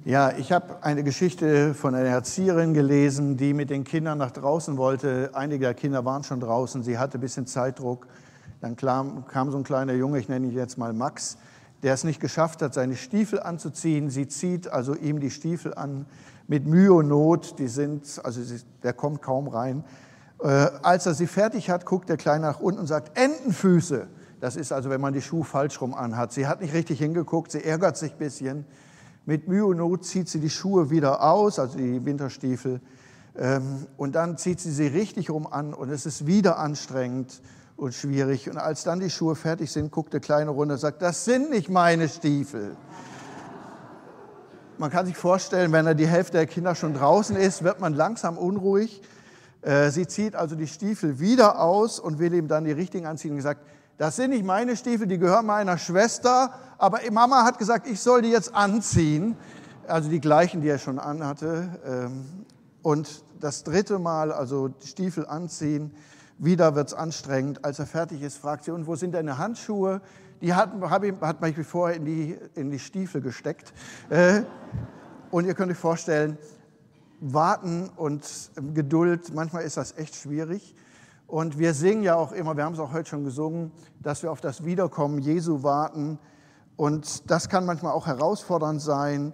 Ja, ich habe eine Geschichte von einer Erzieherin gelesen, die mit den Kindern nach draußen wollte. Einige der Kinder waren schon draußen, sie hatte ein bisschen Zeitdruck. Dann kam so ein kleiner Junge, ich nenne ihn jetzt mal Max, der es nicht geschafft hat, seine Stiefel anzuziehen. Sie zieht also ihm die Stiefel an mit Mühe und Not. Der kommt kaum rein. Als er sie fertig hat, guckt der Kleine nach unten und sagt, Entenfüße. Das ist also, wenn man die Schuhe falsch rum anhat. Sie hat nicht richtig hingeguckt, sie ärgert sich ein bisschen. Mit Mühe und Not zieht sie die Schuhe wieder aus, also die Winterstiefel, und dann zieht sie richtig rum an und es ist wieder anstrengend und schwierig. Und als dann die Schuhe fertig sind, guckt der Kleine runter und sagt, das sind nicht meine Stiefel. Man kann sich vorstellen, wenn die Hälfte der Kinder schon draußen ist, wird man langsam unruhig. Sie zieht also die Stiefel wieder aus und will ihm dann die richtigen anziehen und sagt, das sind nicht meine Stiefel, die gehören meiner Schwester, aber Mama hat gesagt, ich soll die jetzt anziehen. Also die gleichen, die er schon anhatte. Und das dritte Mal, also die Stiefel anziehen, wieder wird es anstrengend. Als er fertig ist, fragt sie, und wo sind deine Handschuhe? Die hat man vorher in die Stiefel gesteckt. Und ihr könnt euch vorstellen, Warten und Geduld, manchmal ist das echt schwierig. Und wir singen ja auch immer, wir haben es auch heute schon gesungen, dass wir auf das Wiederkommen Jesu warten. Und das kann manchmal auch herausfordernd sein,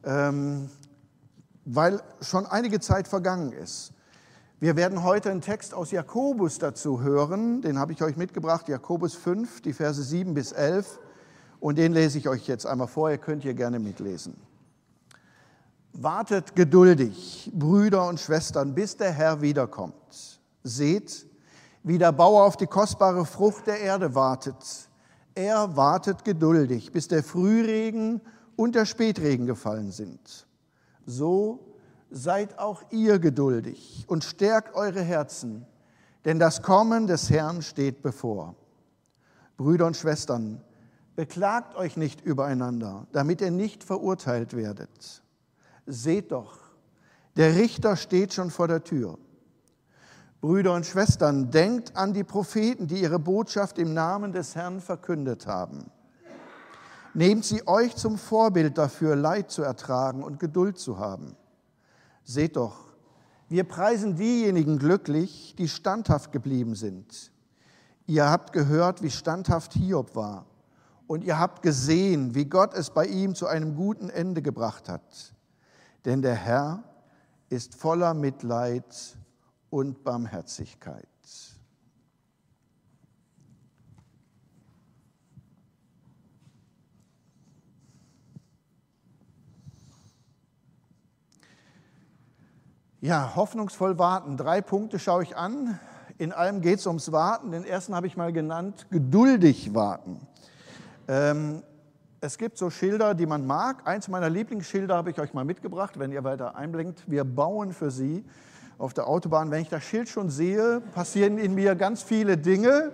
weil schon einige Zeit vergangen ist. Wir werden heute einen Text aus Jakobus dazu hören, den habe ich euch mitgebracht, Jakobus 5, die Verse 7 bis 11. Und den lese ich euch jetzt einmal vor, ihr könnt hier gerne mitlesen. Wartet geduldig, Brüder und Schwestern, bis der Herr wiederkommt. Seht, wie der Bauer auf die kostbare Frucht der Erde wartet. Er wartet geduldig, bis der Frühregen und der Spätregen gefallen sind. So seid auch ihr geduldig und stärkt eure Herzen, denn das Kommen des Herrn steht bevor. Brüder und Schwestern, beklagt euch nicht übereinander, damit ihr nicht verurteilt werdet. Seht doch, der Richter steht schon vor der Tür. Brüder und Schwestern, denkt an die Propheten, die ihre Botschaft im Namen des Herrn verkündet haben. Nehmt sie euch zum Vorbild dafür, Leid zu ertragen und Geduld zu haben. Seht doch, wir preisen diejenigen glücklich, die standhaft geblieben sind. Ihr habt gehört, wie standhaft Hiob war. Und ihr habt gesehen, wie Gott es bei ihm zu einem guten Ende gebracht hat. Denn der Herr ist voller Mitleid und Barmherzigkeit. Ja, hoffnungsvoll warten. 3 Punkte schaue ich an. In allem geht es ums Warten. Den ersten habe ich mal genannt, geduldig warten. Es gibt so Schilder, die man mag. Eins meiner Lieblingsschilder habe ich euch mal mitgebracht, wenn ihr weiter einblinkt. Wir bauen für Sie. Auf der Autobahn, wenn ich das Schild schon sehe, passieren in mir ganz viele Dinge.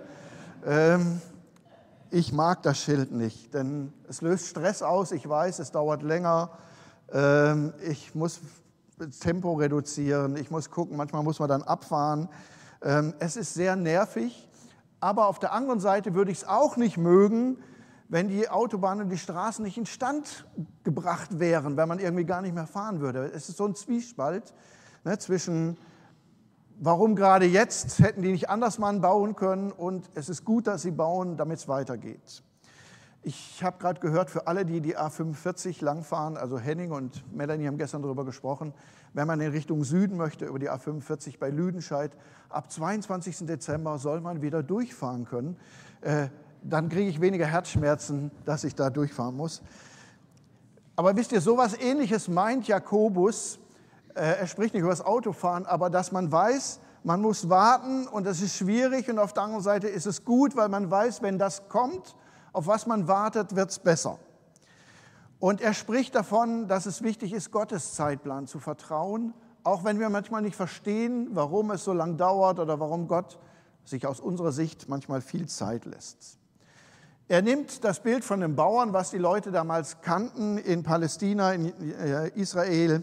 Ich mag das Schild nicht, denn es löst Stress aus. Ich weiß, es dauert länger. Ich muss das Tempo reduzieren. Ich muss gucken, manchmal muss man dann abfahren. Es ist sehr nervig. Aber auf der anderen Seite würde ich es auch nicht mögen, wenn die Autobahnen und die Straßen nicht instand gebracht wären, wenn man irgendwie gar nicht mehr fahren würde. Es ist so ein Zwiespalt. Zwischen, warum gerade jetzt, hätten die nicht anders mal bauen können und es ist gut, dass sie bauen, damit es weitergeht. Ich habe gerade gehört, für alle, die die A45 langfahren, also Henning und Melanie haben gestern darüber gesprochen, wenn man in Richtung Süden möchte, über die A45 bei Lüdenscheid, ab 22. Dezember soll man wieder durchfahren können. Dann kriege ich weniger Herzschmerzen, dass ich da durchfahren muss. Aber wisst ihr, sowas Ähnliches meint Jakobus. Er spricht nicht über das Autofahren, aber dass man weiß, man muss warten und das ist schwierig und auf der anderen Seite ist es gut, weil man weiß, wenn das kommt, auf was man wartet, wird es besser. Und er spricht davon, dass es wichtig ist, Gottes Zeitplan zu vertrauen, auch wenn wir manchmal nicht verstehen, warum es so lang dauert oder warum Gott sich aus unserer Sicht manchmal viel Zeit lässt. Er nimmt das Bild von den Bauern, was die Leute damals kannten in Palästina, in Israel.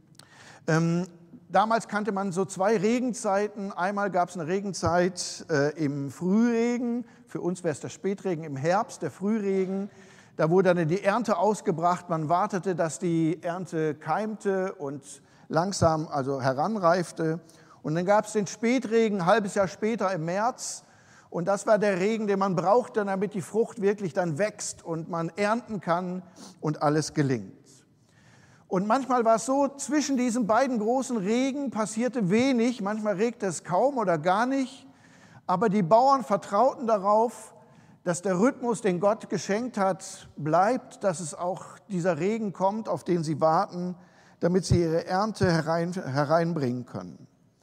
Damals kannte man so 2 Regenzeiten. Einmal gab es eine Regenzeit im Frühregen. Für uns wäre es der Spätregen im Herbst, der Frühregen. Da wurde dann die Ernte ausgebracht. Man wartete, dass die Ernte keimte und langsam also heranreifte. Und dann gab es den Spätregen, ein halbes Jahr später im März. Und das war der Regen, den man brauchte, damit die Frucht wirklich dann wächst und man ernten kann und alles gelingt. Und manchmal war es so, zwischen diesen beiden großen Regen passierte wenig. Manchmal regte es kaum oder gar nicht. Aber die Bauern vertrauten darauf, dass der Rhythmus, den Gott geschenkt hat, bleibt, dass es auch dieser Regen kommt, auf den sie warten, damit sie ihre Ernte hereinbringen können.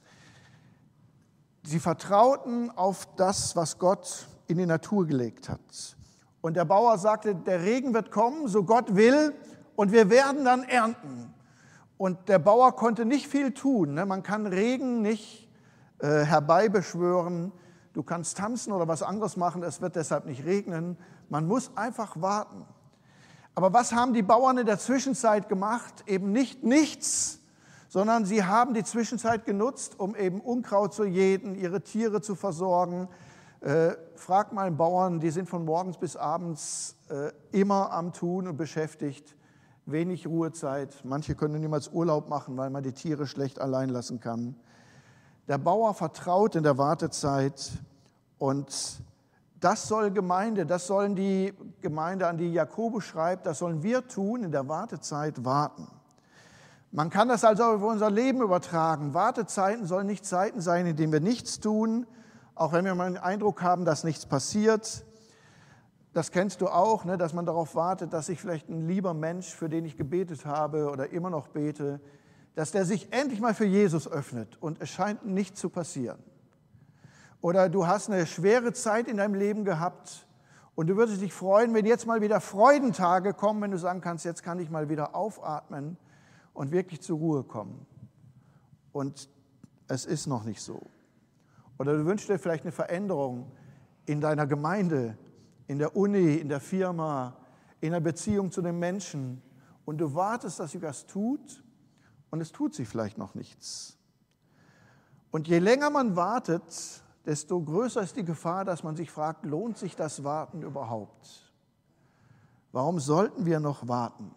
Sie vertrauten auf das, was Gott in die Natur gelegt hat. Und der Bauer sagte, der Regen wird kommen, so Gott will, und wir werden dann ernten. Und der Bauer konnte nicht viel tun. Man kann Regen nicht herbeibeschwören. Du kannst tanzen oder was anderes machen, es wird deshalb nicht regnen. Man muss einfach warten. Aber was haben die Bauern in der Zwischenzeit gemacht? Eben nicht nichts, sondern sie haben die Zwischenzeit genutzt, um eben Unkraut zu jäten, ihre Tiere zu versorgen. Frag mal einen Bauern, die sind von morgens bis abends immer am Tun und beschäftigt. Wenig Ruhezeit. Manche können niemals Urlaub machen, weil man die Tiere schlecht allein lassen kann. Der Bauer vertraut in der Wartezeit und das soll Gemeinde, das sollen die Gemeinde, an die Jakobus schreibt, das sollen wir tun, in der Wartezeit warten. Man kann das also auf unser Leben übertragen. Wartezeiten sollen nicht Zeiten sein, in denen wir nichts tun, auch wenn wir mal den Eindruck haben, dass nichts passiert. Das kennst du auch, ne, dass man darauf wartet, dass sich vielleicht ein lieber Mensch, für den ich gebetet habe oder immer noch bete, dass der sich endlich mal für Jesus öffnet und es scheint nicht zu passieren. Oder du hast eine schwere Zeit in deinem Leben gehabt und du würdest dich freuen, wenn jetzt mal wieder Freudentage kommen, wenn du sagen kannst, jetzt kann ich mal wieder aufatmen und wirklich zur Ruhe kommen. Und es ist noch nicht so. Oder du wünschst dir vielleicht eine Veränderung in deiner Gemeinde, in der Uni, in der Firma, in der Beziehung zu den Menschen und du wartest, dass sich was tut und es tut sich vielleicht noch nichts. Und je länger man wartet, desto größer ist die Gefahr, dass man sich fragt, lohnt sich das Warten überhaupt? Warum sollten wir noch warten?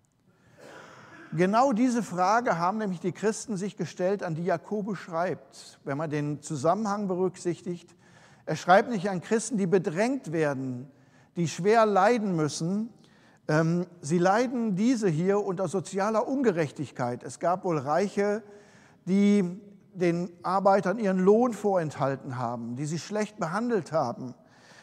Genau diese Frage haben nämlich die Christen sich gestellt, an die Jakobus schreibt, wenn man den Zusammenhang berücksichtigt. Er schreibt nicht an Christen, die bedrängt werden, die schwer leiden müssen. Sie leiden diese hier unter sozialer Ungerechtigkeit. Es gab wohl Reiche, die den Arbeitern ihren Lohn vorenthalten haben, die sie schlecht behandelt haben.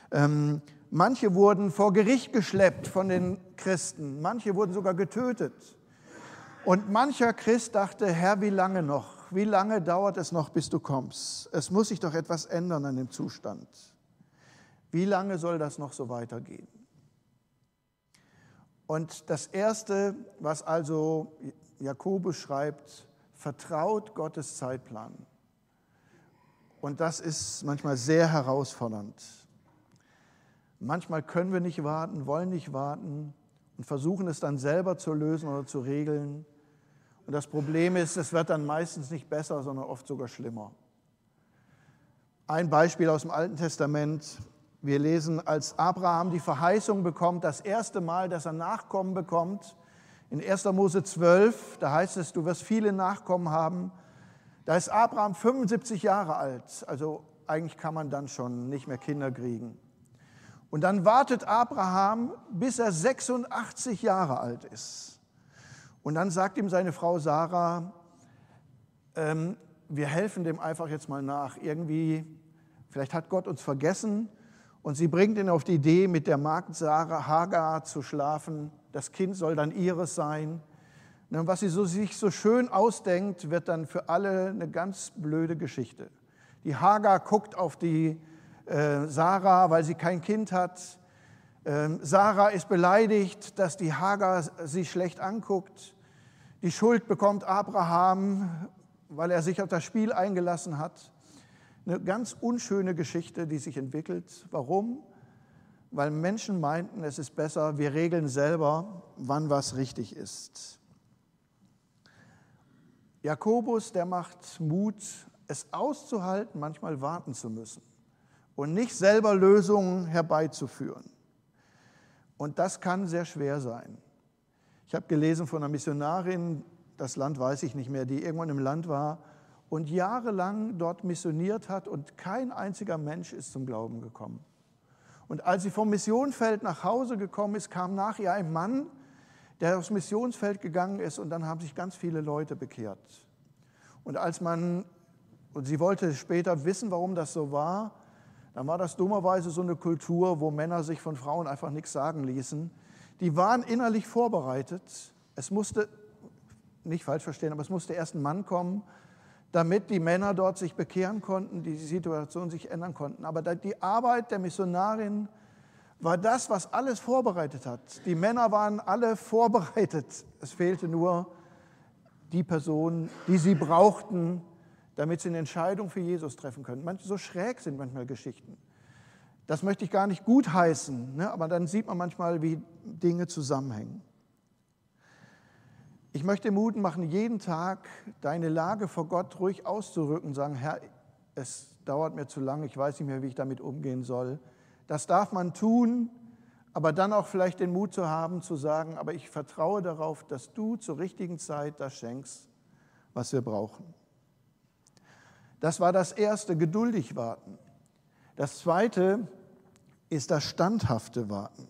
Manche wurden vor Gericht geschleppt von den Christen, manche wurden sogar getötet. Und mancher Christ dachte, Herr, wie lange noch? Wie lange dauert es noch, bis du kommst? Es muss sich doch etwas ändern an dem Zustand. Wie lange soll das noch so weitergehen? Und das Erste, was also Jakobus schreibt, vertraut Gottes Zeitplan. Und das ist manchmal sehr herausfordernd. Manchmal können wir nicht warten, wollen nicht warten und versuchen es dann selber zu lösen oder zu regeln. Und das Problem ist, es wird dann meistens nicht besser, sondern oft sogar schlimmer. Ein Beispiel aus dem Alten Testament. Wir lesen, als Abraham die Verheißung bekommt, das erste Mal, dass er Nachkommen bekommt, in 1. Mose 12, da heißt es, du wirst viele Nachkommen haben. Da ist Abraham 75 Jahre alt, also eigentlich kann man dann schon nicht mehr Kinder kriegen. Und dann wartet Abraham, bis er 86 Jahre alt ist. Und dann sagt ihm seine Frau Sarah, wir helfen dem einfach jetzt mal nach. Irgendwie, vielleicht hat Gott uns vergessen. Und sie bringt ihn auf die Idee, mit der Magd Sarah Hagar zu schlafen. Das Kind soll dann ihres sein. Und was sie sich so schön ausdenkt, wird dann für alle eine ganz blöde Geschichte. Die Hagar guckt auf die Sarah, weil sie kein Kind hat. Sarah ist beleidigt, dass die Hagar sie schlecht anguckt. Die Schuld bekommt Abraham, weil er sich auf das Spiel eingelassen hat. Eine ganz unschöne Geschichte, die sich entwickelt. Warum? Weil Menschen meinten, es ist besser, wir regeln selber, wann was richtig ist. Jakobus, der macht Mut, es auszuhalten, manchmal warten zu müssen und nicht selber Lösungen herbeizuführen. Und das kann sehr schwer sein. Ich habe gelesen von einer Missionarin, das Land weiß ich nicht mehr, die irgendwann im Land war und jahrelang dort missioniert hat und kein einziger Mensch ist zum Glauben gekommen. Und als sie vom Missionsfeld nach Hause gekommen ist, kam nach ihr ein Mann, der aufs Missionsfeld gegangen ist und dann haben sich ganz viele Leute bekehrt. Und sie wollte später wissen, warum das so war, dann war das dummerweise so eine Kultur, wo Männer sich von Frauen einfach nichts sagen ließen. Die waren innerlich vorbereitet. Es musste, nicht falsch verstehen, aber es musste erst ein Mann kommen, damit die Männer dort sich bekehren konnten, die Situation sich ändern konnten. Aber die Arbeit der Missionarin war das, was alles vorbereitet hat. Die Männer waren alle vorbereitet. Es fehlte nur die Person, die sie brauchten, damit sie eine Entscheidung für Jesus treffen können. So schräg sind manchmal Geschichten. Das möchte ich gar nicht gutheißen, ne? Aber dann sieht man manchmal, wie Dinge zusammenhängen. Ich möchte Mut machen, jeden Tag deine Lage vor Gott ruhig auszurücken und sagen, Herr, es dauert mir zu lange, ich weiß nicht mehr, wie ich damit umgehen soll. Das darf man tun, aber dann auch vielleicht den Mut zu haben, zu sagen, aber ich vertraue darauf, dass du zur richtigen Zeit das schenkst, was wir brauchen. Das war das Erste, geduldig warten. Das Zweite ist das standhafte Warten.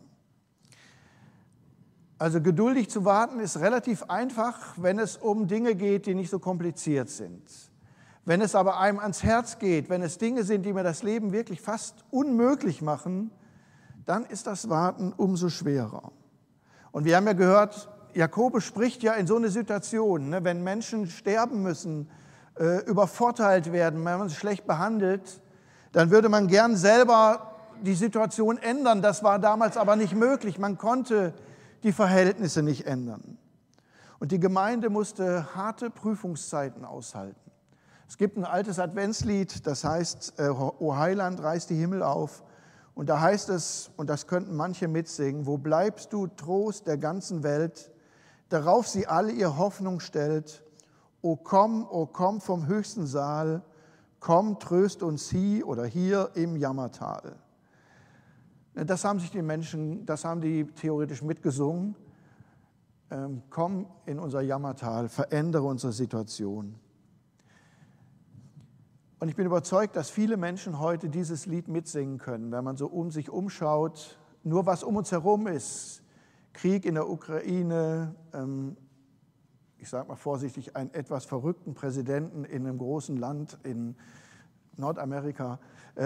Also geduldig zu warten ist relativ einfach, wenn es um Dinge geht, die nicht so kompliziert sind. Wenn es aber einem ans Herz geht, wenn es Dinge sind, die mir das Leben wirklich fast unmöglich machen, dann ist das Warten umso schwerer. Und wir haben ja gehört, Jakobus spricht ja in so eine Situation, ne, wenn Menschen sterben müssen, übervorteilt werden, wenn man sie schlecht behandelt, dann würde man gern selber die Situation ändern. Das war damals aber nicht möglich. Man konnte die Verhältnisse nicht ändern. Und die Gemeinde musste harte Prüfungszeiten aushalten. Es gibt ein altes Adventslied, das heißt, O Heiland, reiß die Himmel auf. Und da heißt es, und das könnten manche mitsingen, wo bleibst du, Trost der ganzen Welt, darauf sie alle ihr Hoffnung stellt. O komm vom höchsten Saal, komm, tröst uns hier im Jammertal. Das haben sich die Menschen, das haben die theoretisch mitgesungen. Komm in unser Jammertal, verändere unsere Situation. Und ich bin überzeugt, dass viele Menschen heute dieses Lied mitsingen können, wenn man so um sich umschaut, nur was um uns herum ist. Krieg in der Ukraine, ich sage mal vorsichtig, einen etwas verrückten Präsidenten in einem großen Land in Nordamerika.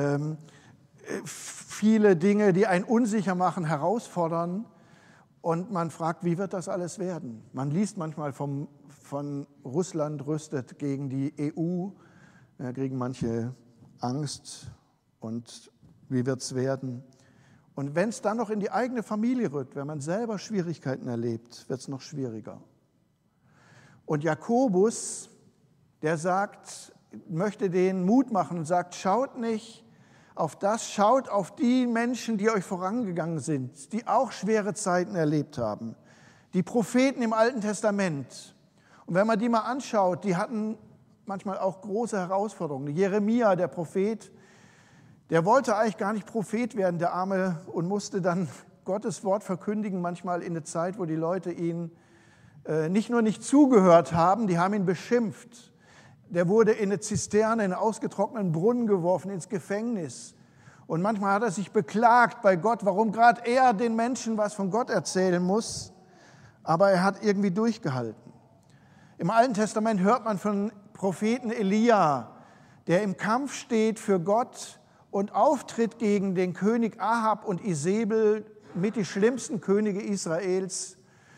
Viele Dinge, die einen unsicher machen, herausfordern und man fragt, wie wird das alles werden? Man liest manchmal von Russland rüstet gegen die EU, da kriegen manche Angst und wie wird es werden? Und wenn es dann noch in die eigene Familie rückt, wenn man selber Schwierigkeiten erlebt, wird es noch schwieriger. Und Jakobus, der möchte denen Mut machen und sagt, schaut nicht auf das, schaut auf die Menschen, die euch vorangegangen sind, die auch schwere Zeiten erlebt haben. Die Propheten im Alten Testament. Und wenn man die mal anschaut, die hatten manchmal auch große Herausforderungen. Jeremia, der Prophet, der wollte eigentlich gar nicht Prophet werden, der Arme, und musste dann Gottes Wort verkündigen, manchmal in der Zeit, wo die Leute ihn nicht nur nicht zugehört haben, die haben ihn beschimpft. Der wurde in eine Zisterne, in einen ausgetrockneten Brunnen geworfen, ins Gefängnis. Und manchmal hat er sich beklagt bei Gott, warum gerade er den Menschen was von Gott erzählen muss. Aber er hat irgendwie durchgehalten. Im Alten Testament hört man von Propheten Elia, der im Kampf steht für Gott und auftritt gegen den König Ahab und Isebel, mit die schlimmsten Könige Israels.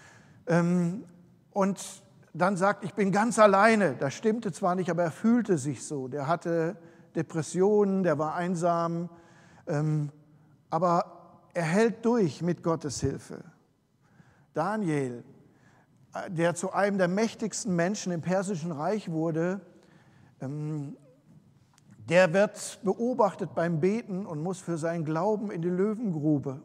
Und dann sagt, ich bin ganz alleine. Das stimmte zwar nicht, aber er fühlte sich so. Der hatte Depressionen, der war einsam, aber er hält durch mit Gottes Hilfe. Daniel, der zu einem der mächtigsten Menschen im Persischen Reich wurde, der wird beobachtet beim Beten und muss für seinen Glauben in die Löwengrube.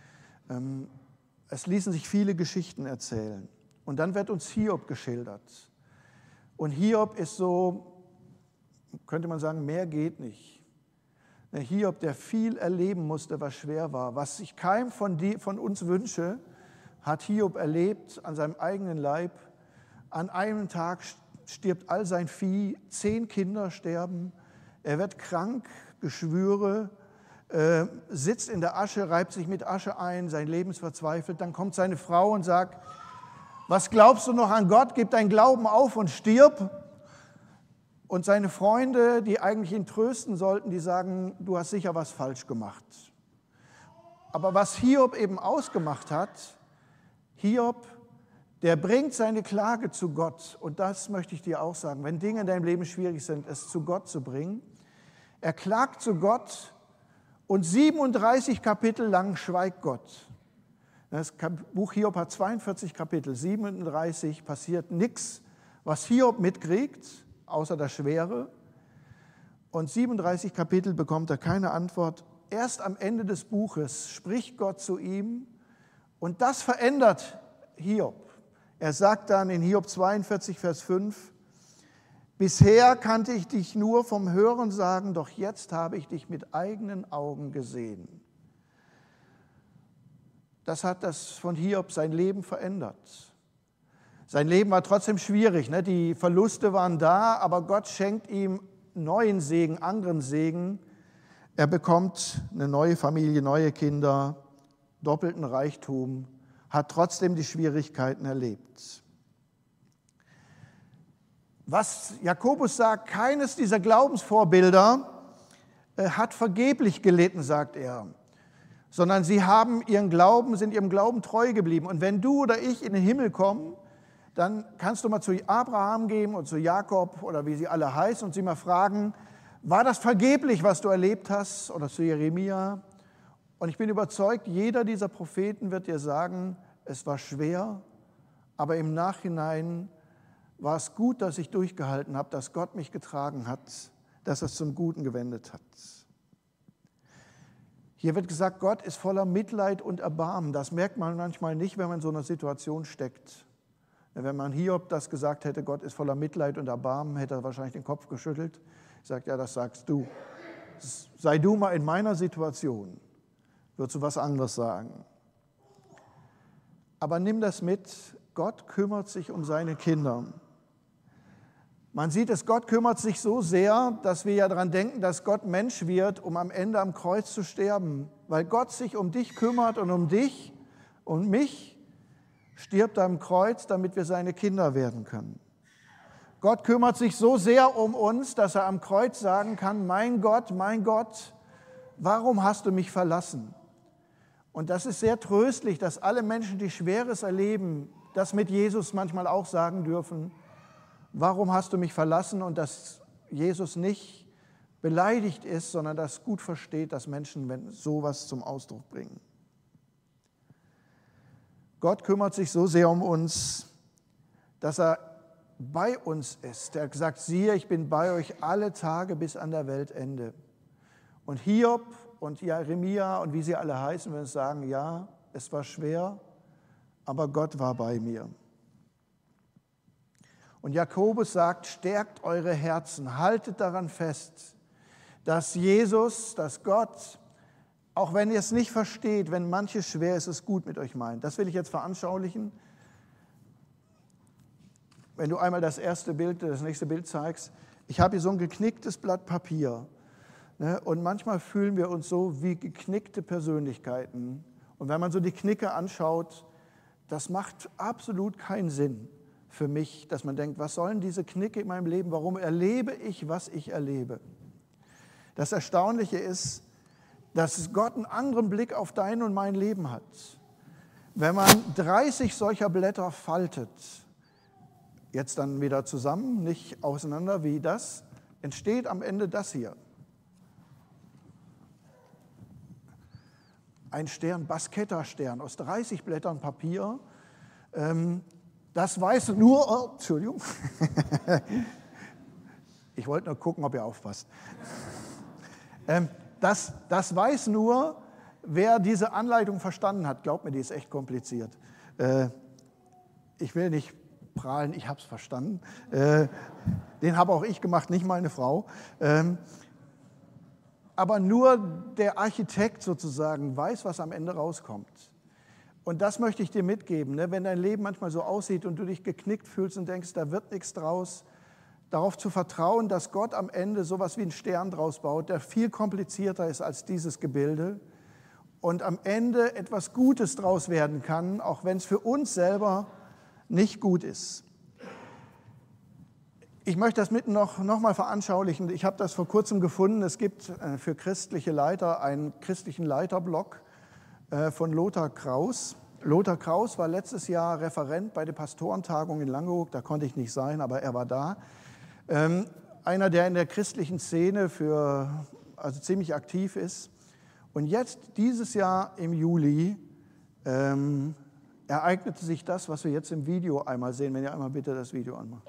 Es ließen sich viele Geschichten erzählen. Und dann wird uns Hiob geschildert. Und Hiob ist so, könnte man sagen, mehr geht nicht. Der Hiob, der viel erleben musste, was schwer war. Was ich keinem von uns wünsche, hat Hiob erlebt an seinem eigenen Leib. An einem Tag stirbt all sein Vieh, 10 Kinder sterben, er wird krank, Geschwüre, sitzt in der Asche, reibt sich mit Asche ein, sein Leben ist verzweifelt. Dann kommt seine Frau und sagt, was glaubst du noch an Gott? Gib deinen Glauben auf und stirb. Und seine Freunde, die eigentlich ihn trösten sollten, die sagen, du hast sicher was falsch gemacht. Aber was Hiob eben ausgemacht hat, Hiob, der bringt seine Klage zu Gott. Und das möchte ich dir auch sagen, wenn Dinge in deinem Leben schwierig sind, es zu Gott zu bringen. Er klagt zu Gott und 37 Kapitel lang schweigt Gott. Das Buch Hiob hat 42 Kapitel, 37 passiert nichts, was Hiob mitkriegt, außer der Schwere. Und 37 Kapitel bekommt er keine Antwort. Erst am Ende des Buches spricht Gott zu ihm und das verändert Hiob. Er sagt dann in Hiob 42, Vers 5, bisher kannte ich dich nur vom Hörensagen, doch jetzt habe ich dich mit eigenen Augen gesehen. Das hat das von Hiob sein Leben verändert. Sein Leben war trotzdem schwierig, ne? Die Verluste waren da, aber Gott schenkt ihm neuen Segen, anderen Segen. Er bekommt eine neue Familie, neue Kinder, doppelten Reichtum, hat trotzdem die Schwierigkeiten erlebt. Was Jakobus sagt, keines dieser Glaubensvorbilder hat vergeblich gelitten, sagt er, sondern sie haben sind ihrem Glauben treu geblieben. Und wenn du oder ich in den Himmel kommen, dann kannst du mal zu Abraham gehen und zu Jakob oder wie sie alle heißen und sie mal fragen, war das vergeblich, was du erlebt hast? Oder zu Jeremia. Und ich bin überzeugt, jeder dieser Propheten wird dir sagen, es war schwer, aber im Nachhinein war es gut, dass ich durchgehalten habe, dass Gott mich getragen hat, dass er es zum Guten gewendet hat. Hier wird gesagt, Gott ist voller Mitleid und Erbarmen. Das merkt man manchmal nicht, wenn man in so einer Situation steckt. Wenn man Hiob das gesagt hätte, Gott ist voller Mitleid und Erbarmen, hätte er wahrscheinlich den Kopf geschüttelt. Ich sage, ja, das sagst du. Sei du mal in meiner Situation, würdest du was anderes sagen. Aber nimm das mit, Gott kümmert sich um seine Kinder. Man sieht es, Gott kümmert sich so sehr, dass wir ja daran denken, dass Gott Mensch wird, um am Ende am Kreuz zu sterben. Weil Gott sich um dich kümmert und um dich und mich, stirbt er am Kreuz, damit wir seine Kinder werden können. Gott kümmert sich so sehr um uns, dass er am Kreuz sagen kann, mein Gott, warum hast du mich verlassen? Und das ist sehr tröstlich, dass alle Menschen, die Schweres erleben, das mit Jesus manchmal auch sagen dürfen, warum hast du mich verlassen? Und dass Jesus nicht beleidigt ist, sondern das gut versteht, dass Menschen sowas zum Ausdruck bringen. Gott kümmert sich so sehr um uns, dass er bei uns ist. Er hat gesagt, siehe, ich bin bei euch alle Tage bis an der Weltende. Und Hiob und Jeremia und wie sie alle heißen, werden sagen, ja, es war schwer, aber Gott war bei mir. Und Jakobus sagt, stärkt eure Herzen, haltet daran fest, dass Jesus, dass Gott, auch wenn ihr es nicht versteht, wenn manches schwer ist, es gut mit euch meint. Das will ich jetzt veranschaulichen. Wenn du einmal das nächste Bild zeigst. Ich habe hier so ein geknicktes Blatt Papier. Ne? Und manchmal fühlen wir uns so wie geknickte Persönlichkeiten. Und wenn man so die Knicke anschaut, das macht absolut keinen Sinn für mich, dass man denkt, was sollen diese Knicke in meinem Leben? Warum erlebe ich, was ich erlebe? Das Erstaunliche ist, dass Gott einen anderen Blick auf dein und mein Leben hat. Wenn man 30 solcher Blätter faltet, jetzt dann wieder zusammen, nicht auseinander wie das, entsteht am Ende das hier. Ein Stern, Basketta-Stern aus 30 Blättern Papier. Das weiß nur, Entschuldigung, ich wollte nur gucken, ob ihr aufpasst. Das weiß nur, wer diese Anleitung verstanden hat. Glaubt mir, die ist echt kompliziert. Ich will nicht prahlen, ich habe es verstanden. Den habe auch ich gemacht, nicht meine Frau. aber nur der Architekt sozusagen weiß, was am Ende rauskommt. Und das möchte ich dir mitgeben, ne? Wenn dein Leben manchmal so aussieht und du dich geknickt fühlst und denkst, da wird nichts draus, darauf zu vertrauen, dass Gott am Ende sowas wie einen Stern draus baut, der viel komplizierter ist als dieses Gebilde und am Ende etwas Gutes draus werden kann, auch wenn es für uns selber nicht gut ist. Ich möchte das noch mal veranschaulichen. Ich habe das vor kurzem gefunden. Es gibt für christliche Leiter einen christlichen Leiterblog von Lothar Kraus. Lothar Kraus war letztes Jahr Referent bei der Pastorentagung in Langeoog. Da konnte ich nicht sein, aber er war da. Einer, der in der christlichen Szene also ziemlich aktiv ist. Und jetzt, dieses Jahr im Juli, ereignete sich das, was wir jetzt im Video einmal sehen. Wenn ihr einmal bitte das Video anmacht.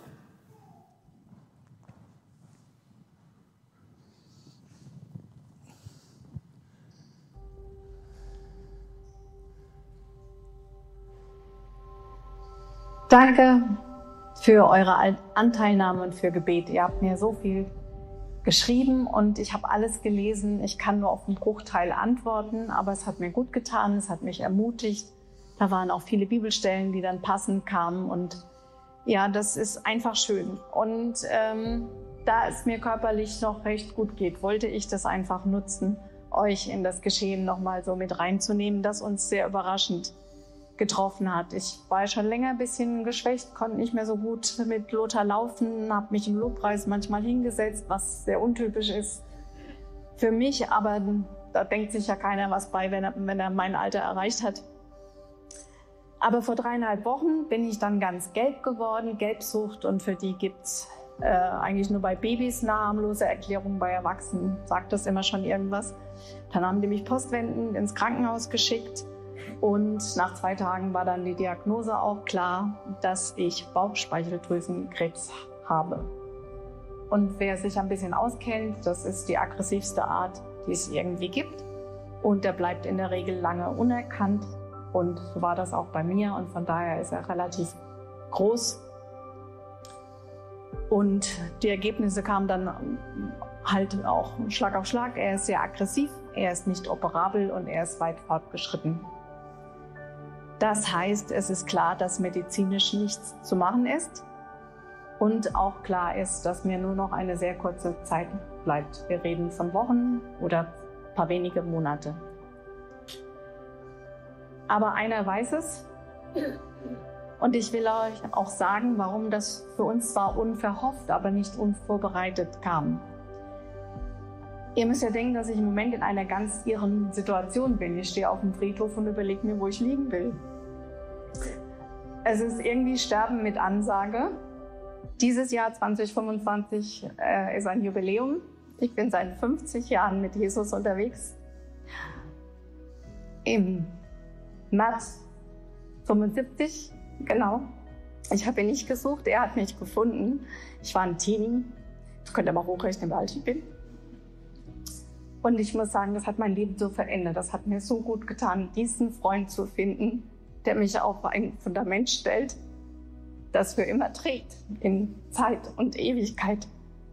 Danke für eure Anteilnahme und für Gebet. Ihr habt mir so viel geschrieben und ich habe alles gelesen. Ich kann nur auf einen Bruchteil antworten, aber es hat mir gut getan, es hat mich ermutigt. Da waren auch viele Bibelstellen, die dann passend kamen und ja, das ist einfach schön. Und da es mir körperlich noch recht gut geht, wollte ich das einfach nutzen, euch in das Geschehen nochmal so mit reinzunehmen, das uns sehr überraschend getroffen hat. Ich war schon länger ein bisschen geschwächt, konnte nicht mehr so gut mit Lothar laufen, habe mich im Lobpreis manchmal hingesetzt, was sehr untypisch ist für mich, aber da denkt sich ja keiner was bei, wenn er mein Alter erreicht hat. Aber vor 3,5 Wochen bin ich dann ganz gelb geworden, Gelbsucht, und für die gibt es eigentlich nur bei Babys eine harmlose Erklärung, bei Erwachsenen sagt das immer schon irgendwas. Dann haben die mich postwendend ins Krankenhaus geschickt. Und nach 2 Tagen war dann die Diagnose auch klar, dass ich Bauchspeicheldrüsenkrebs habe. Und wer sich ein bisschen auskennt, das ist die aggressivste Art, die es irgendwie gibt. Und der bleibt in der Regel lange unerkannt. Und so war das auch bei mir. Und von daher ist er relativ groß. Und die Ergebnisse kamen dann halt auch Schlag auf Schlag. Er ist sehr aggressiv, er ist nicht operabel und er ist weit fortgeschritten. Das heißt, es ist klar, dass medizinisch nichts zu machen ist und auch klar ist, dass mir nur noch eine sehr kurze Zeit bleibt. Wir reden von Wochen oder ein paar wenige Monate. Aber einer weiß es und ich will euch auch sagen, warum das für uns zwar unverhofft, aber nicht unvorbereitet kam. Ihr müsst ja denken, dass ich im Moment in einer ganz irren Situation bin. Ich stehe auf dem Friedhof und überlege mir, wo ich liegen will. Es ist irgendwie Sterben mit Ansage. Dieses Jahr 2025 ist ein Jubiläum. Ich bin seit 50 Jahren mit Jesus unterwegs. Im März 75, genau. Ich habe ihn nicht gesucht, er hat mich gefunden. Ich war ein Teenie. Ich könnte aber hochrechnen, wie alt ich bin. Und ich muss sagen, das hat mein Leben so verändert. Das hat mir so gut getan, diesen Freund zu finden, der mich auf ein Fundament stellt, das für immer trägt, in Zeit und Ewigkeit.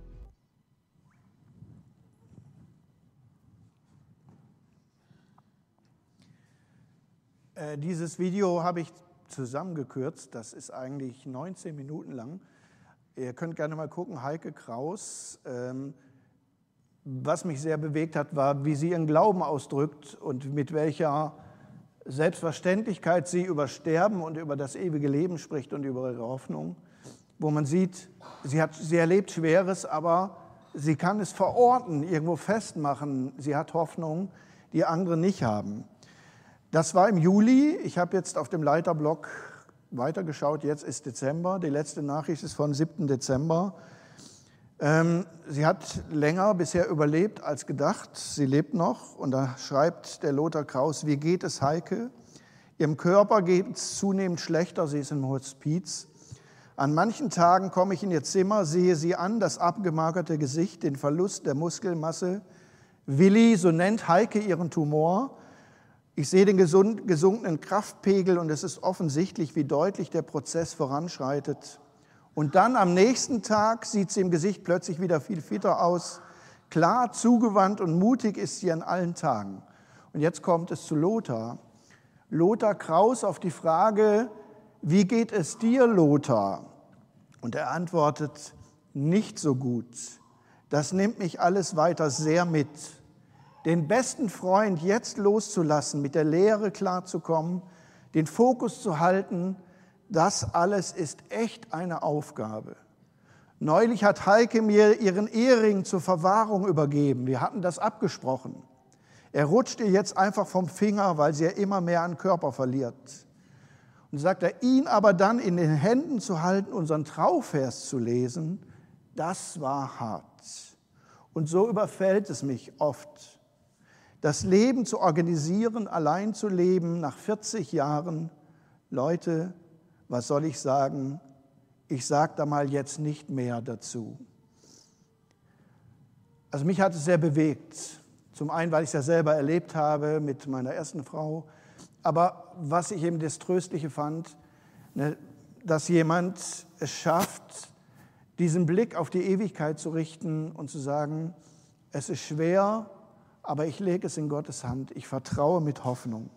Dieses Video habe ich zusammengekürzt. Das ist eigentlich 19 Minuten lang. Ihr könnt gerne mal gucken, Heike Kraus. Was mich sehr bewegt hat, war, wie sie ihren Glauben ausdrückt und mit welcher Selbstverständlichkeit sie über Sterben und über das ewige Leben spricht und über ihre Hoffnung, wo man sieht, sie erlebt Schweres, aber sie kann es verorten, irgendwo festmachen. Sie hat Hoffnung, die andere nicht haben. Das war im Juli. Ich habe jetzt auf dem Leiterblog weitergeschaut. Jetzt ist Dezember. Die letzte Nachricht ist vom 7. Dezember. Sie hat länger bisher überlebt als gedacht. Sie lebt noch und da schreibt der Lothar Kraus, wie geht es Heike? Ihrem Körper geht es zunehmend schlechter, sie ist im Hospiz. An manchen Tagen komme ich in ihr Zimmer, sehe sie an, das abgemagerte Gesicht, den Verlust der Muskelmasse. Willi, so nennt Heike ihren Tumor. Ich sehe den gesunkenen Kraftpegel und es ist offensichtlich, wie deutlich der Prozess voranschreitet. Und dann am nächsten Tag sieht sie im Gesicht plötzlich wieder viel fitter aus. Klar, zugewandt und mutig ist sie an allen Tagen. Und jetzt kommt es zu Lothar. Lothar Kraus auf die Frage, wie geht es dir, Lothar? Und er antwortet, nicht so gut. Das nimmt mich alles weiter sehr mit. Den besten Freund jetzt loszulassen, mit der Lehre klarzukommen, den Fokus zu halten, das alles ist echt eine Aufgabe. Neulich hat Heike mir ihren Ehering zur Verwahrung übergeben. Wir hatten das abgesprochen. Er rutscht ihr jetzt einfach vom Finger, weil sie ja immer mehr an Körper verliert. Und sagt er, ihn aber dann in den Händen zu halten, unseren Trauvers zu lesen, das war hart. Und so überfällt es mich oft. Das Leben zu organisieren, allein zu leben, nach 40 Jahren, Leute, was soll ich sagen? Ich sage da mal jetzt nicht mehr dazu. Also mich hat es sehr bewegt. Zum einen, weil ich es ja selber erlebt habe mit meiner ersten Frau. Aber was ich eben das Tröstliche fand, dass jemand es schafft, diesen Blick auf die Ewigkeit zu richten und zu sagen, es ist schwer, aber ich lege es in Gottes Hand. Ich vertraue mit Hoffnung.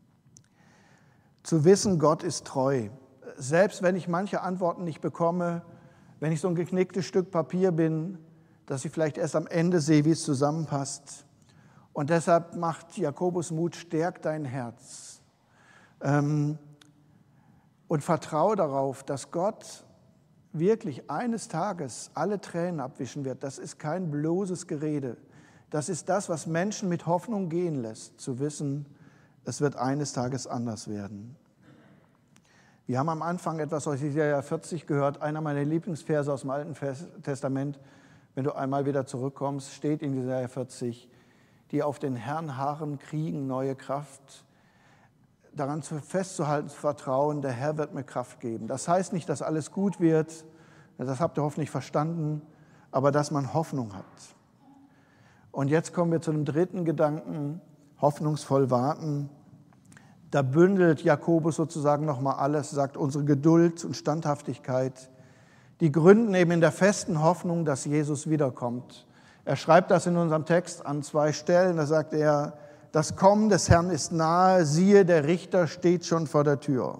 Zu wissen, Gott ist treu. Selbst wenn ich manche Antworten nicht bekomme, wenn ich so ein geknicktes Stück Papier bin, dass ich vielleicht erst am Ende sehe, wie es zusammenpasst. Und deshalb macht Jakobus Mut, stärk dein Herz. Und vertraue darauf, dass Gott wirklich eines Tages alle Tränen abwischen wird. Das ist kein bloßes Gerede. Das ist das, was Menschen mit Hoffnung gehen lässt, zu wissen, es wird eines Tages anders werden. Wir haben am Anfang etwas aus Jesaja 40 gehört, einer meiner Lieblingsverse aus dem Alten Testament. Wenn du einmal wieder zurückkommst, steht in Jesaja 40, die auf den Herrn harren, kriegen neue Kraft. Daran festzuhalten, zu vertrauen, der Herr wird mir Kraft geben. Das heißt nicht, dass alles gut wird, das habt ihr hoffentlich verstanden, aber dass man Hoffnung hat. Und jetzt kommen wir zu dem dritten Gedanken, hoffnungsvoll warten. Da bündelt Jakobus sozusagen nochmal alles, sagt unsere Geduld und Standhaftigkeit, die gründen eben in der festen Hoffnung, dass Jesus wiederkommt. Er schreibt das in unserem Text an 2 Stellen, da sagt er, das Kommen des Herrn ist nahe, siehe, der Richter steht schon vor der Tür.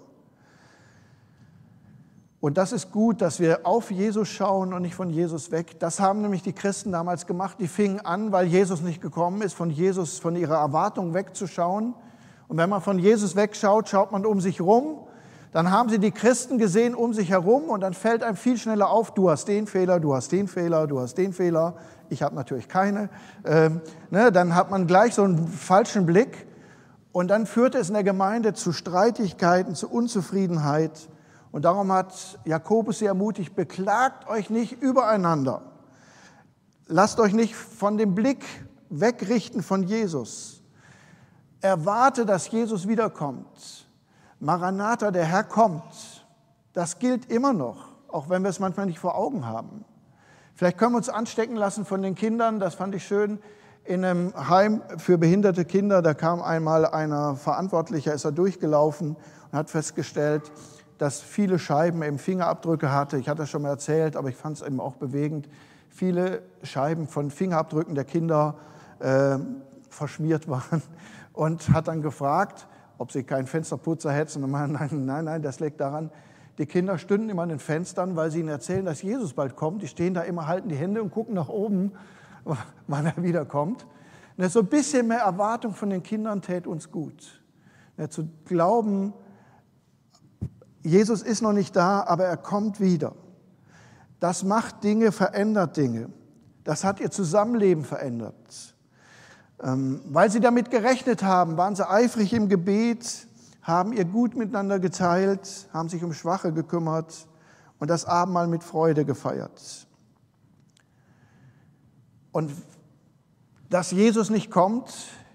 Und das ist gut, dass wir auf Jesus schauen und nicht von Jesus weg. Das haben nämlich die Christen damals gemacht. Die fingen an, weil Jesus nicht gekommen ist, von Jesus, von ihrer Erwartung wegzuschauen. Und wenn man von Jesus wegschaut, schaut man um sich rum. Dann haben sie die Christen gesehen um sich herum und dann fällt einem viel schneller auf, du hast den Fehler, du hast den Fehler, du hast den Fehler. Ich habe natürlich keine. Dann hat man gleich so einen falschen Blick und dann führt es in der Gemeinde zu Streitigkeiten, zu Unzufriedenheit. Und darum hat Jakobus sie ermutigt, beklagt euch nicht übereinander. Lasst euch nicht von dem Blick wegrichten von Jesus. Erwarte, dass Jesus wiederkommt. Maranatha, der Herr kommt. Das gilt immer noch, auch wenn wir es manchmal nicht vor Augen haben. Vielleicht können wir uns anstecken lassen von den Kindern, das fand ich schön, in einem Heim für behinderte Kinder, da kam einmal einer Verantwortlicher, ist er durchgelaufen und hat festgestellt, dass viele Scheiben eben Fingerabdrücke hatte. Ich hatte das schon mal erzählt, aber ich fand es eben auch bewegend. Viele Scheiben von Fingerabdrücken der Kinder verschmiert waren und hat dann gefragt, ob sie keinen Fensterputzer hätten. Und nein, das liegt daran, die Kinder stünden immer an den Fenstern, weil sie ihnen erzählen, dass Jesus bald kommt. Die stehen da immer, halten die Hände und gucken nach oben, wann er wiederkommt. Und so ein bisschen mehr Erwartung von den Kindern täte uns gut. Zu glauben, Jesus ist noch nicht da, aber er kommt wieder. Das macht Dinge, verändert Dinge. Das hat ihr Zusammenleben verändert. Weil sie damit gerechnet haben, waren sie eifrig im Gebet, haben ihr Gut miteinander geteilt, haben sich um Schwache gekümmert und das Abendmahl mit Freude gefeiert. Und dass Jesus nicht kommt,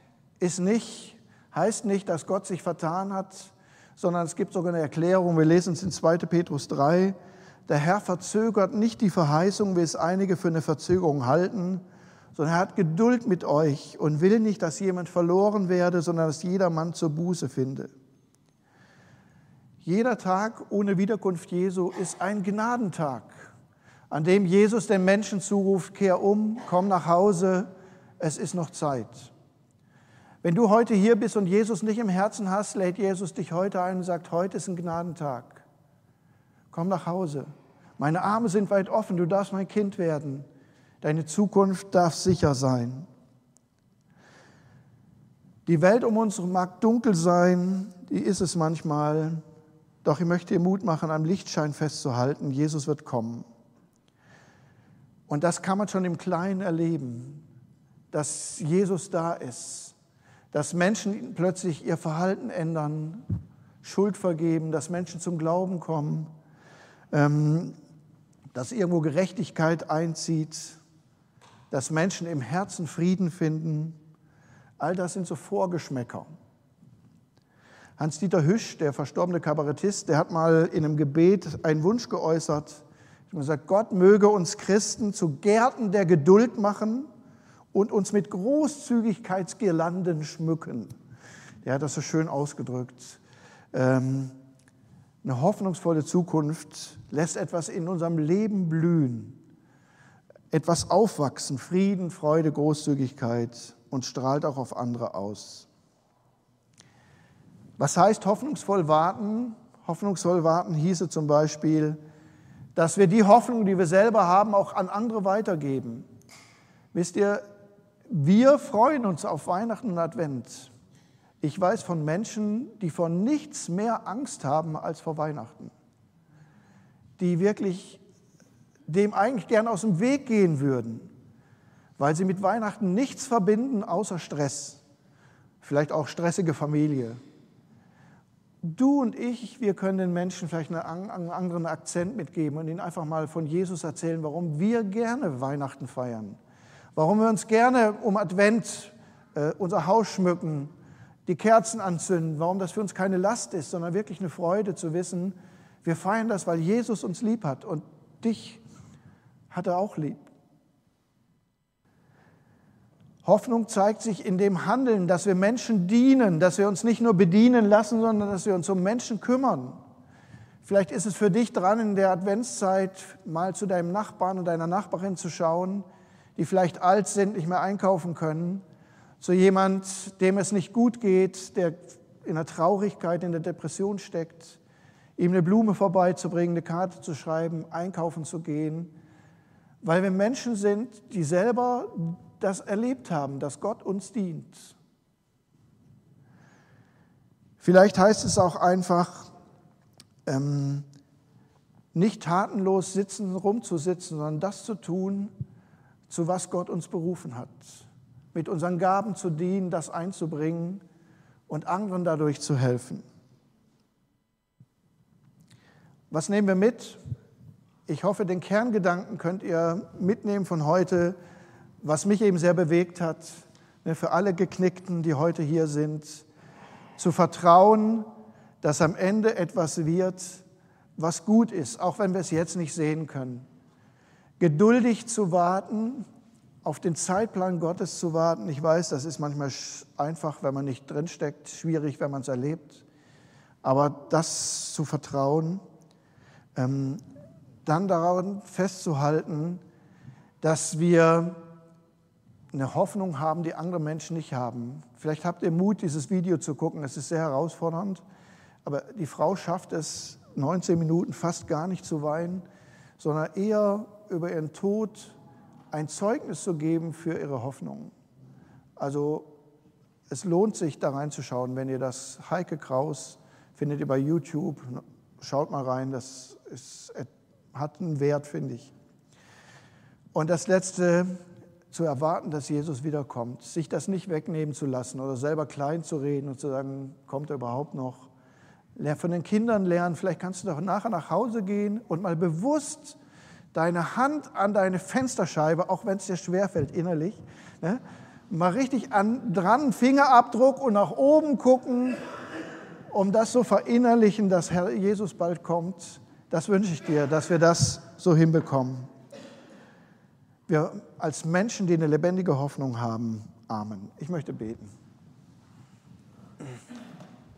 heißt nicht, dass Gott sich vertan hat, sondern es gibt sogar eine Erklärung, wir lesen es in 2. Petrus 3, der Herr verzögert nicht die Verheißung, wie es einige für eine Verzögerung halten, sondern er hat Geduld mit euch und will nicht, dass jemand verloren werde, sondern dass jedermann zur Buße finde. Jeder Tag ohne Wiederkunft Jesu ist ein Gnadentag. an dem Jesus den Menschen zuruft, kehr um, komm nach Hause, es ist noch Zeit. Wenn du heute hier bist und Jesus nicht im Herzen hast, lädt Jesus dich heute ein und sagt, heute ist ein Gnadentag. Komm nach Hause. Meine Arme sind weit offen, du darfst mein Kind werden. Deine Zukunft darf sicher sein. Die Welt um uns mag dunkel sein, die ist es manchmal. Doch ich möchte dir Mut machen, am Lichtschein festzuhalten. Jesus wird kommen. Und das kann man schon im Kleinen erleben, dass Jesus da ist, dass Menschen plötzlich ihr Verhalten ändern, Schuld vergeben, dass Menschen zum Glauben kommen, dass irgendwo Gerechtigkeit einzieht, dass Menschen im Herzen Frieden finden. All das sind so Vorgeschmäcker. Hans-Dieter Hüsch, der verstorbene Kabarettist, der hat mal in einem Gebet einen Wunsch geäußert. Er hat gesagt, Gott möge uns Christen zu Gärten der Geduld machen und uns mit Großzügigkeitsgirlanden schmücken. Der hat das so schön ausgedrückt. Eine hoffnungsvolle Zukunft lässt etwas in unserem Leben blühen, etwas aufwachsen, Frieden, Freude, Großzügigkeit und strahlt auch auf andere aus. Was heißt hoffnungsvoll warten? Hoffnungsvoll warten hieße zum Beispiel, dass wir die Hoffnung, die wir selber haben, auch an andere weitergeben. Wisst ihr, wir freuen uns auf Weihnachten und Advent. Ich weiß von Menschen, die vor nichts mehr Angst haben als vor Weihnachten. Die wirklich dem eigentlich gern aus dem Weg gehen würden, weil sie mit Weihnachten nichts verbinden außer Stress. Vielleicht auch stressige Familie. Du und ich, wir können den Menschen vielleicht einen anderen Akzent mitgeben und ihnen einfach mal von Jesus erzählen, warum wir gerne Weihnachten feiern. Warum wir uns gerne um Advent unser Haus schmücken, die Kerzen anzünden, warum das für uns keine Last ist, sondern wirklich eine Freude zu wissen, wir feiern das, weil Jesus uns lieb hat und dich hat er auch lieb. Hoffnung zeigt sich in dem Handeln, dass wir Menschen dienen, dass wir uns nicht nur bedienen lassen, sondern dass wir uns um Menschen kümmern. Vielleicht ist es für dich dran, in der Adventszeit mal zu deinem Nachbarn und deiner Nachbarin zu schauen, die vielleicht alt sind, nicht mehr einkaufen können, zu jemand, dem es nicht gut geht, der in der Traurigkeit, in der Depression steckt, ihm eine Blume vorbeizubringen, eine Karte zu schreiben, einkaufen zu gehen, weil wir Menschen sind, die selber das erlebt haben, dass Gott uns dient. Vielleicht heißt es auch einfach, nicht tatenlos rumzusitzen, sondern das zu tun, zu was Gott uns berufen hat. Mit unseren Gaben zu dienen, das einzubringen und anderen dadurch zu helfen. Was nehmen wir mit? Ich hoffe, den Kerngedanken könnt ihr mitnehmen von heute, was mich eben sehr bewegt hat, für alle Geknickten, die heute hier sind, zu vertrauen, dass am Ende etwas wird, was gut ist, auch wenn wir es jetzt nicht sehen können. Geduldig zu warten, auf den Zeitplan Gottes zu warten. Ich weiß, das ist manchmal einfach, wenn man nicht drinsteckt, schwierig, wenn man es erlebt. Aber das zu vertrauen, dann daran festzuhalten, dass wir eine Hoffnung haben, die andere Menschen nicht haben. Vielleicht habt ihr Mut, dieses Video zu gucken. Es ist sehr herausfordernd, aber die Frau schafft es, 19 Minuten fast gar nicht zu weinen, sondern eher über ihren Tod ein Zeugnis zu geben für ihre Hoffnung. Also es lohnt sich, da reinzuschauen, wenn ihr das Heike Kraus findet ihr bei YouTube. Schaut mal rein, hat einen Wert, finde ich. Und das Letzte, zu erwarten, dass Jesus wiederkommt, sich das nicht wegnehmen zu lassen oder selber klein zu reden und zu sagen, kommt er überhaupt noch? Von den Kindern lernen, vielleicht kannst du doch nachher nach Hause gehen und mal bewusst deine Hand an deine Fensterscheibe, auch wenn es dir schwerfällt innerlich, ne, mal richtig dran, Fingerabdruck und nach oben gucken, um das so verinnerlichen, dass Herr Jesus bald kommt. Das wünsche ich dir, dass wir das so hinbekommen. Wir als Menschen, die eine lebendige Hoffnung haben. Amen. Ich möchte beten.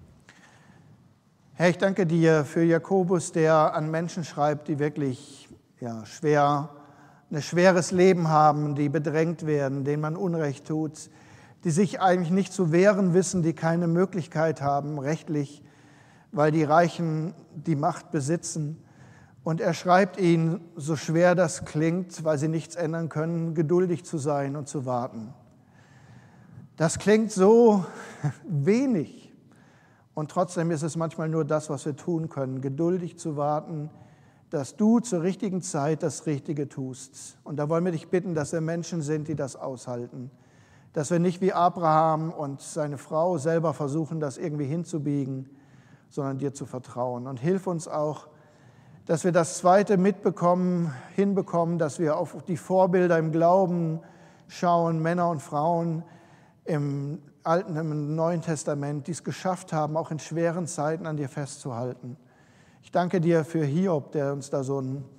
Herr, ich danke dir für Jakobus, der an Menschen schreibt, die wirklich ein schweres Leben haben, die bedrängt werden, denen man Unrecht tut, die sich eigentlich nicht zu wehren wissen, die keine Möglichkeit haben rechtlich, weil die Reichen die Macht besitzen. Und er schreibt ihnen, so schwer das klingt, weil sie nichts ändern können, geduldig zu sein und zu warten. Das klingt so wenig und trotzdem ist es manchmal nur das, was wir tun können, geduldig zu warten, dass du zur richtigen Zeit das Richtige tust. Und da wollen wir dich bitten, dass wir Menschen sind, die das aushalten, dass wir nicht wie Abraham und seine Frau selber versuchen, das irgendwie hinzubiegen, sondern dir zu vertrauen. Und hilf uns auch, dass wir das Zweite hinbekommen, dass wir auf die Vorbilder im Glauben schauen, Männer und Frauen im Alten und im Neuen Testament, die es geschafft haben, auch in schweren Zeiten an dir festzuhalten. Ich danke dir für Hiob, der uns da so ein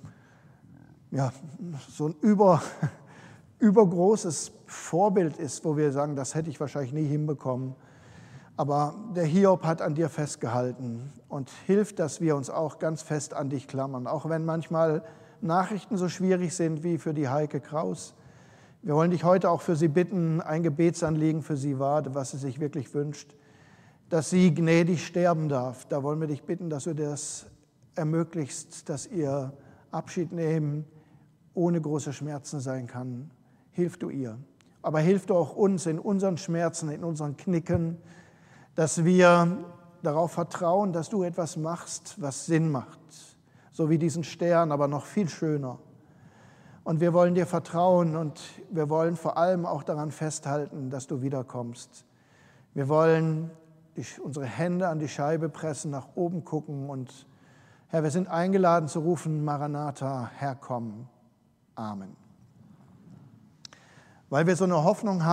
übergroßes Vorbild ist, wo wir sagen, das hätte ich wahrscheinlich nie hinbekommen. Aber der Hiob hat an dir festgehalten und hilft, dass wir uns auch ganz fest an dich klammern, auch wenn manchmal Nachrichten so schwierig sind wie für die Heike Kraus. Wir wollen dich heute auch für sie bitten, ein Gebetsanliegen für sie war, was sie sich wirklich wünscht, dass sie gnädig sterben darf. Da wollen wir dich bitten, dass du das ermöglichst, dass ihr Abschied nehmen ohne große Schmerzen sein kann. Hilf du ihr. Aber hilf du auch uns in unseren Schmerzen, in unseren Knicken, dass wir darauf vertrauen, dass du etwas machst, was Sinn macht. So wie diesen Stern, aber noch viel schöner. Und wir wollen dir vertrauen und wir wollen vor allem auch daran festhalten, dass du wiederkommst. Wir wollen unsere Hände an die Scheibe pressen, nach oben gucken und Herr, wir sind eingeladen zu rufen, Maranatha, Herr, komm. Amen. Weil wir so eine Hoffnung haben,